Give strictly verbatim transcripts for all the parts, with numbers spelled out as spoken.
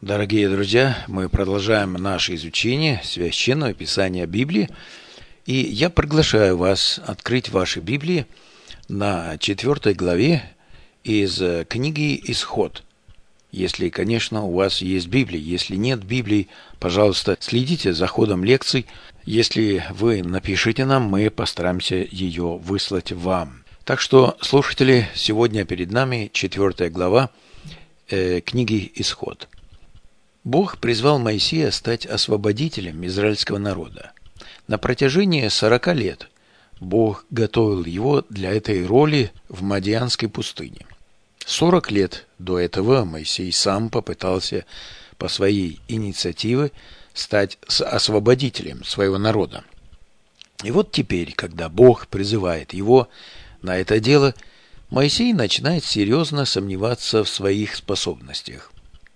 Дорогие друзья, мы продолжаем наше изучение Священного Писания Библии, и я приглашаю вас открыть ваши Библии на четвертой главе из книги «Исход». Если, конечно, у вас есть Библия. Если нет Библии, пожалуйста, следите за ходом лекций. Если вы напишите нам, мы постараемся ее выслать вам. Так что, слушатели, сегодня перед нами четвертая глава э, книги «Исход». Бог призвал Моисея стать освободителем израильского народа. На протяжении сорока лет Бог готовил его для этой роли в Мадианской пустыне. Сорок лет до этого Моисей сам попытался по своей инициативе стать освободителем своего народа. И вот теперь, когда Бог призывает его на это дело, Моисей начинает серьезно сомневаться в своих способностях.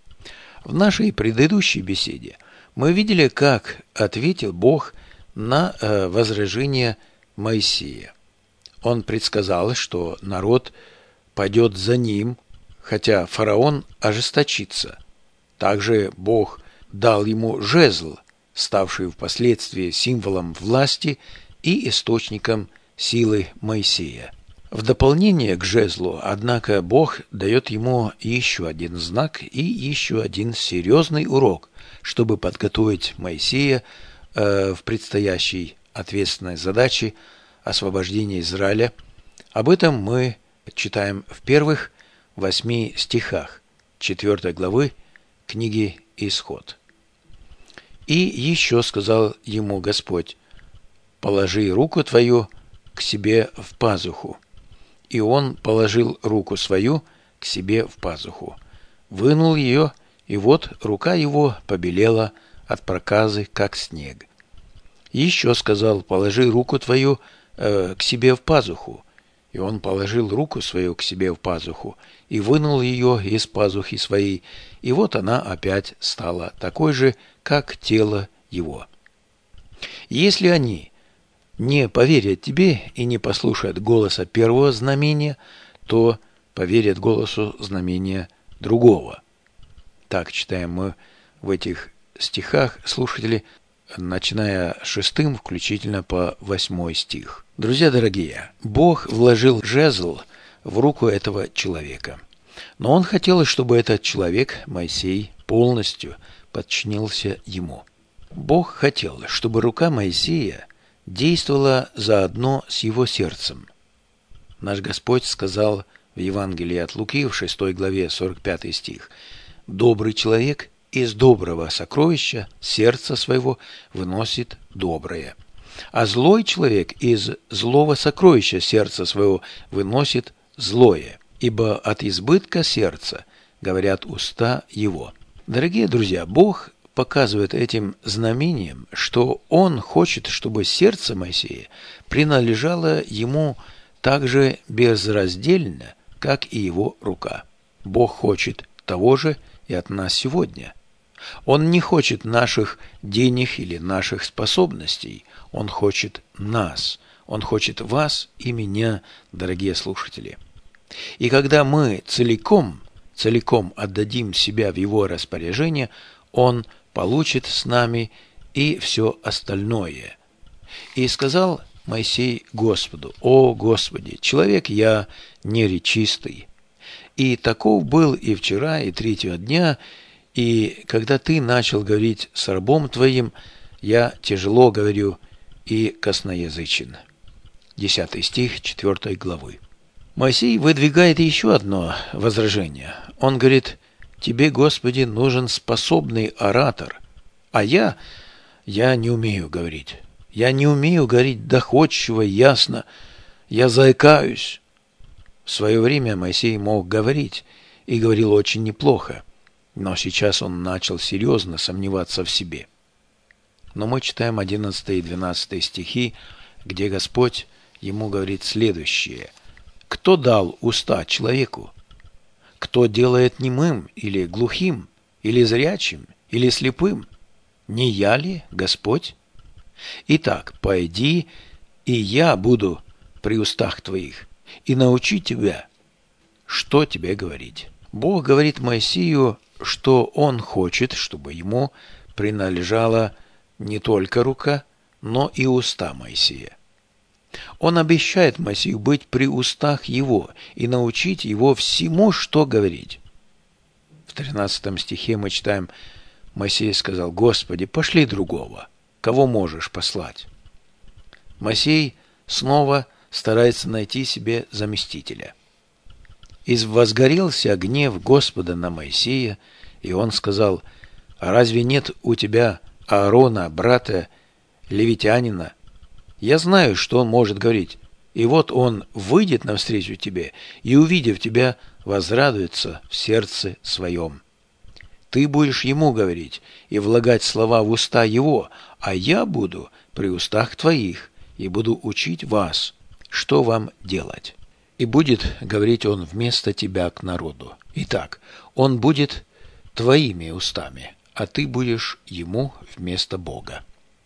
В нашей предыдущей беседе мы видели, как ответил Бог на э, возражение Моисея. Он предсказал, что народ пойдет за ним, хотя фараон ожесточится. Также Бог дал ему жезл, ставший впоследствии символом власти и источником силы Моисея. В дополнение к жезлу, однако, Бог дает ему еще один знак и еще один серьезный урок, чтобы подготовить Моисея э, в предстоящей ответственной задаче освобождения Израиля. Об этом мы читаем в первых восьми стихах четвертой главы книги «Исход». «И еще сказал ему Господь: положи руку твою к себе в пазуху. И он положил руку свою к себе в пазуху, вынул ее, и вот рука его побелела от проказы, как снег. Еще сказал: положи руку твою э, к себе в пазуху. И он положил руку свою к себе в пазуху и вынул ее из пазухи своей, и вот она опять стала такой же, как тело его. Если они не поверят тебе и не послушают голоса первого знамения, то поверят голосу знамения другого». Так читаем мы в этих стихах, слушатели, начиная шестым, включительно по восьмой стих. Друзья дорогие, Бог вложил жезл в руку этого человека. Но Он хотел, чтобы этот человек, Моисей, полностью подчинился ему. Бог хотел, чтобы рука Моисея действовала заодно с его сердцем. Наш Господь сказал в Евангелии от Луки в шестой главе сорок пятый стих: «Добрый человек из доброго сокровища сердца своего выносит доброе, а злой человек из злого сокровища сердца своего выносит злое, ибо от избытка сердца говорят уста его». Дорогие друзья, Бог показывает этим знамением, что Он хочет, чтобы сердце Моисея принадлежало ему так же безраздельно, как и его рука. Бог хочет того же и от нас сегодня. Он не хочет наших денег или наших способностей. Он хочет нас. Он хочет вас и меня, дорогие слушатели. И когда мы целиком, целиком отдадим себя в Его распоряжение, Он получит с нами и все остальное. И сказал Моисей Господу: «О Господи, человек я неречистый». И таков был и вчера, и третьего дня, и когда ты начал говорить с рабом твоим, я тяжело говорю и косноязычен. Десятый стих четвертой главы. Моисей выдвигает еще одно возражение. Он говорит: «Тебе, Господи, нужен способный оратор, а я, я не умею говорить. Я не умею говорить доходчиво, ясно. Я заикаюсь». В свое время Моисей мог говорить, и говорил очень неплохо, но сейчас он начал серьезно сомневаться в себе. Но мы читаем одиннадцатый и двенадцатый стихи, где Господь ему говорит следующее: «Кто дал уста человеку? Кто делает немым или глухим, или зрячим, или слепым? Не я ли, Господь? Итак, пойди, и я буду при устах твоих, и научу тебя, что тебе говорить». Бог говорит Моисею что он хочет, чтобы ему принадлежала не только рука, но и уста Моисея. Он обещает Моисею быть при устах его и научить его всему, что говорить. В тринадцатом стихе мы читаем: Моисей сказал: «Господи, пошли другого, кого можешь послать». Моисей снова старается найти себе заместителя. «И возгорелся гнев Господа на Моисея, и он сказал: а разве нет у тебя Аарона, брата левитянина? Я знаю, что он может говорить, и вот он выйдет навстречу тебе, и, увидев тебя, возрадуется в сердце своем. Ты будешь ему говорить и влагать слова в уста его, а я буду при устах твоих и буду учить вас, что вам делать. И будет говорить он вместо тебя к народу. Итак, он будет твоими устами, а ты будешь ему вместо Бога».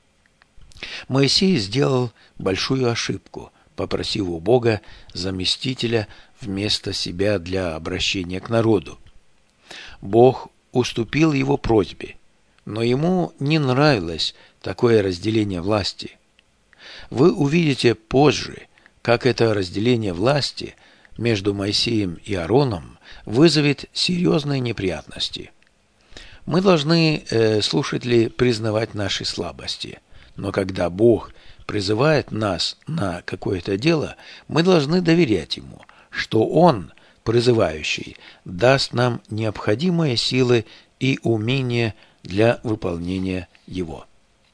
Моисей сделал большую ошибку, попросив у Бога заместителя вместо себя для обращения к народу. Бог уступил его просьбе, но ему не нравилось такое разделение власти. Вы увидите позже, как это разделение власти между Моисеем и Аароном вызовет серьезные неприятности. Мы должны, э, слушатели, признавать наши слабости, но когда Бог призывает нас на какое-то дело, мы должны доверять Ему, что Он, призывающий, даст нам необходимые силы и умения для выполнения его.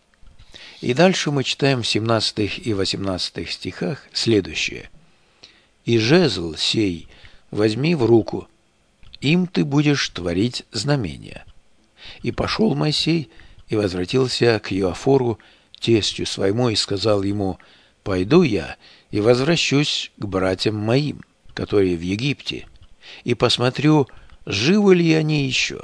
И дальше мы читаем в семнадцатом и восемнадцатом стихах следующее: «И жезл сей возьми в руку, им ты будешь творить знамения». И пошел Моисей и возвратился к Иофору, тестю своему, и сказал ему: «Пойду я и возвращусь к братьям моим, которые в Египте, и посмотрю, живы ли они еще».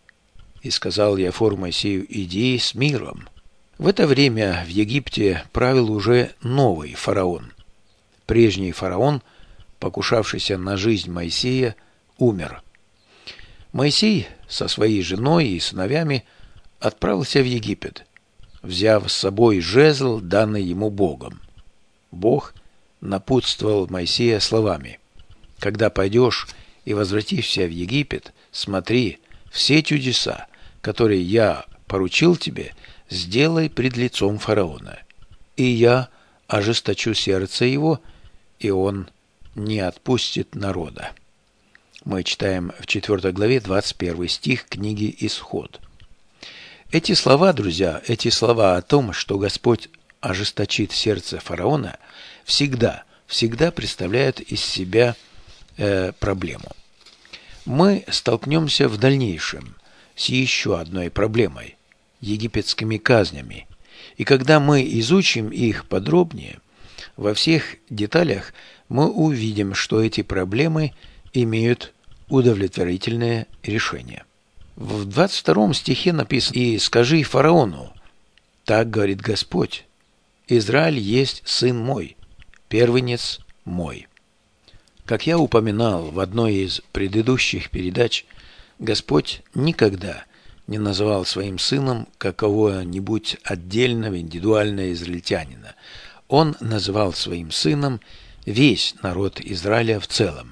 И сказал Иофор Моисею: «Иди с миром». В это время в Египте правил уже новый фараон. Прежний фараон, покушавшийся на жизнь Моисея, умер. Моисей со своей женой и сыновьями отправился в Египет, взяв с собой жезл, данный ему Богом. Бог напутствовал Моисея словами: «Когда пойдешь и возвратишься в Египет, смотри, все чудеса, которые я поручил тебе, сделай пред лицом фараона, и я ожесточу сердце его, и он не отпустит народа». Мы читаем в четвёртой главе двадцать первый стих книги «Исход». Эти слова, друзья, эти слова о том, что Господь ожесточит сердце фараона, всегда, всегда представляют из себя э, проблему. Мы столкнемся в дальнейшем с еще одной проблемой – египетскими казнями. И когда мы изучим их подробнее, во всех деталях мы увидим, что эти проблемы имеют удовлетворительное решение. В двадцать втором стихе написано: «И скажи фараону, так говорит Господь, Израиль есть сын мой, первенец мой». Как я упоминал в одной из предыдущих передач, Господь никогда не называл своим сыном какого-нибудь отдельного индивидуального израильтянина. Он называл своим сыном весь народ Израиля в целом.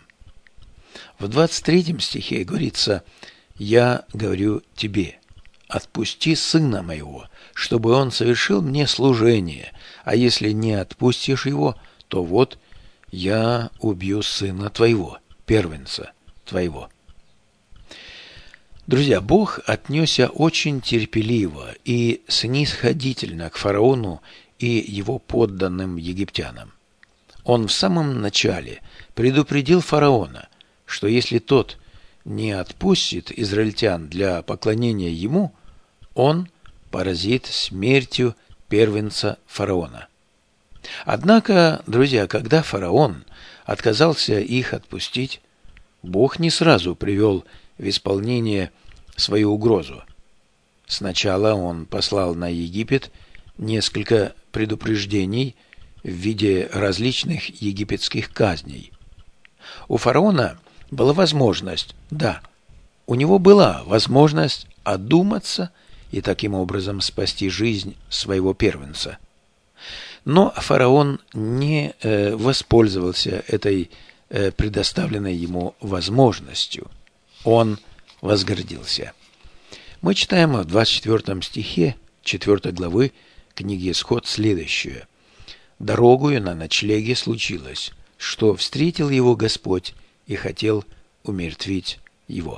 В двадцать третьем стихе говорится: «Я говорю тебе, отпусти сына моего, чтобы он совершил мне служение, а если не отпустишь его, то вот я убью сына твоего, первенца твоего». Друзья, Бог отнесся очень терпеливо и снисходительно к фараону и его подданным египтянам. Он в самом начале предупредил фараона, что если тот не отпустит израильтян для поклонения ему, он поразит смертью первенца фараона. Однако, друзья, когда фараон отказался их отпустить, Бог не сразу привел в исполнение свою угрозу. Сначала он послал на Египет несколько предупреждений в виде различных египетских казней. У фараона была возможность, да, у него была возможность одуматься и таким образом спасти жизнь своего первенца. Но фараон не э, воспользовался этой э, предоставленной ему возможностью. Он возгордился. Мы читаем в двадцать четвёртом стихе четвёртой главы книги Исход следующее. «Дорогою на ночлеге случилось, что встретил его Господь и хотел умертвить его».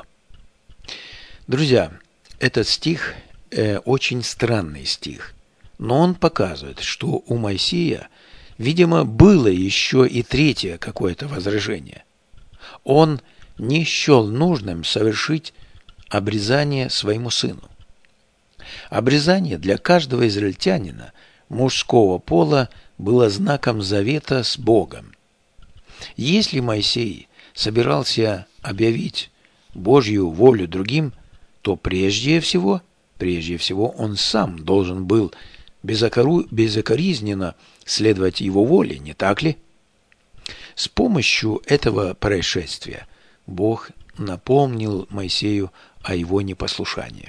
Друзья, этот стих э, очень странный стих, но он показывает, что у Моисея, видимо, было еще и третье какое-то возражение. Он не счел нужным совершить обрезание своему сыну. Обрезание для каждого израильтянина мужского пола было знаком завета с Богом. Если Моисей собирался объявить Божью волю другим, то прежде всего, прежде всего он сам должен был безокору, безокоризненно следовать его воле, не так ли? С помощью этого происшествия Бог напомнил Моисею о его непослушании.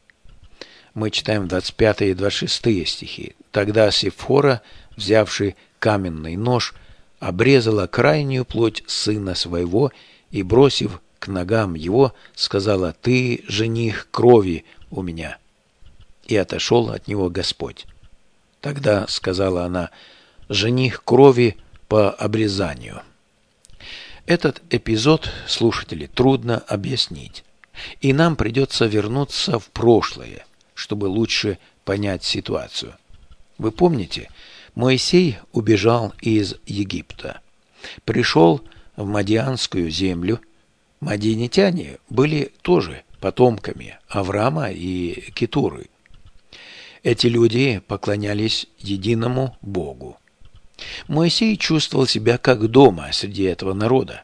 Мы читаем двадцать пятый и двадцать шестой стихи. «Тогда Сифора, взявший каменный нож, обрезала крайнюю плоть сына своего и, бросив к ногам его, сказала: «Ты, жених крови у меня». И отошел от него Господь. Тогда сказала она: «Жених крови по обрезанию». Этот эпизод, слушатели, трудно объяснить, и нам придется вернуться в прошлое, чтобы лучше понять ситуацию. Вы помните, Моисей убежал из Египта, пришел в Мадианскую землю. Мадианитяне были тоже потомками Авраама и Кетуры. Эти люди поклонялись единому Богу. Моисей чувствовал себя как дома среди этого народа.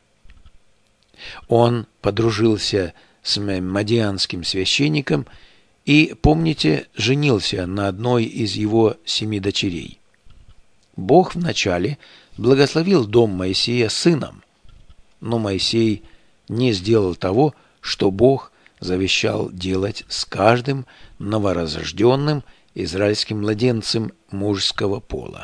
Он подружился с мадианским священником и, помните, женился на одной из его семи дочерей. Бог вначале благословил дом Моисея сыном, но Моисей не сделал того, что Бог завещал делать с каждым новорожденным израильским младенцем мужского пола.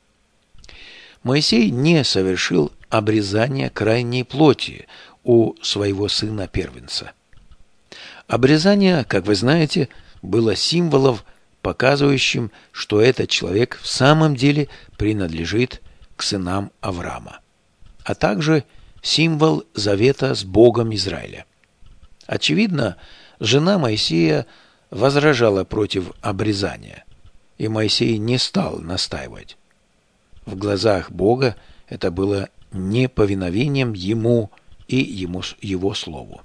Моисей не совершил обрезание крайней плоти у своего сына-первенца. Обрезание, как вы знаете, было символом, показывающим, что этот человек в самом деле принадлежит к сынам Авраама, а также символ завета с Богом Израиля. Очевидно, жена Моисея возражала против обрезания, и Моисей не стал настаивать. В глазах Бога это было неповиновением ему и ему, его слову.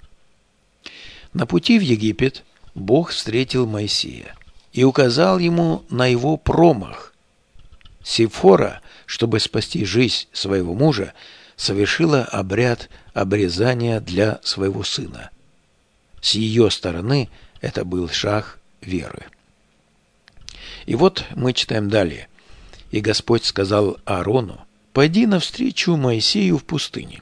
На пути в Египет Бог встретил Моисея и указал ему на его промах. Сифора, чтобы спасти жизнь своего мужа, совершила обряд обрезания для своего сына. С ее стороны это был шаг веры. И вот мы читаем далее. «И Господь сказал Аарону: пойди навстречу Моисею в пустыне».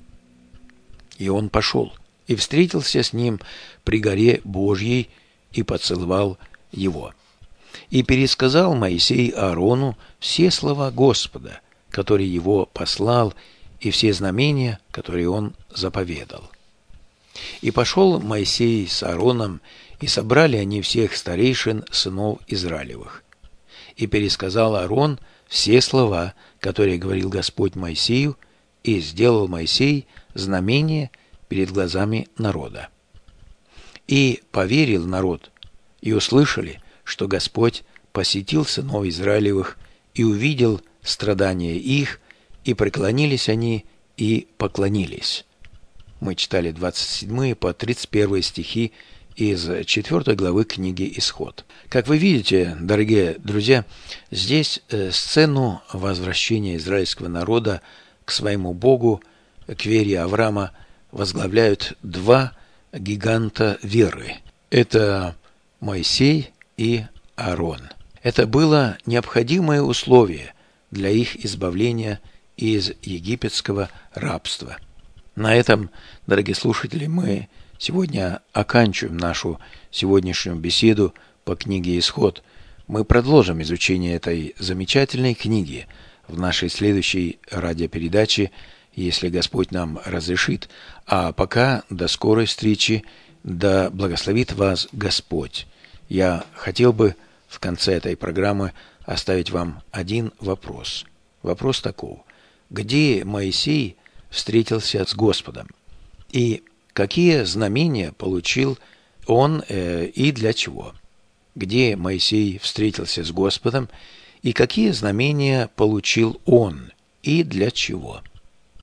И он пошел и встретился с ним при горе Божьей и поцеловал его. И пересказал Моисей Аарону все слова Господа, который его послал, и все знамения, которые он заповедал. И пошел Моисей с Аароном, и собрали они всех старейшин сынов Израилевых. И пересказал Аарон все слова, которые говорил Господь Моисею, и сделал Моисей знамение перед глазами народа. И поверил народ, и услышали, что Господь посетил сынов Израилевых, и увидел страдания их, и преклонились они, и поклонились. Мы читали двадцать седьмой по тридцать первый стихи из четвёртой главы книги «Исход». Как вы видите, дорогие друзья, здесь сцену возвращения израильского народа к своему Богу, к вере Авраама, возглавляют два гиганта веры. Это Моисей и Аарон. Это было необходимое условие для их избавления из египетского рабства. На этом, дорогие слушатели, мы Сегодня оканчиваем нашу сегодняшнюю беседу по книге «Исход». Мы продолжим изучение этой замечательной книги в нашей следующей радиопередаче, если Господь нам разрешит. А пока до скорой встречи, да благословит вас Господь. Я хотел бы в конце этой программы оставить вам один вопрос. Вопрос таков. Где Моисей встретился с Господом? И какие знамения получил он э, и для чего? Где Моисей встретился с Господом и какие знамения получил он и для чего?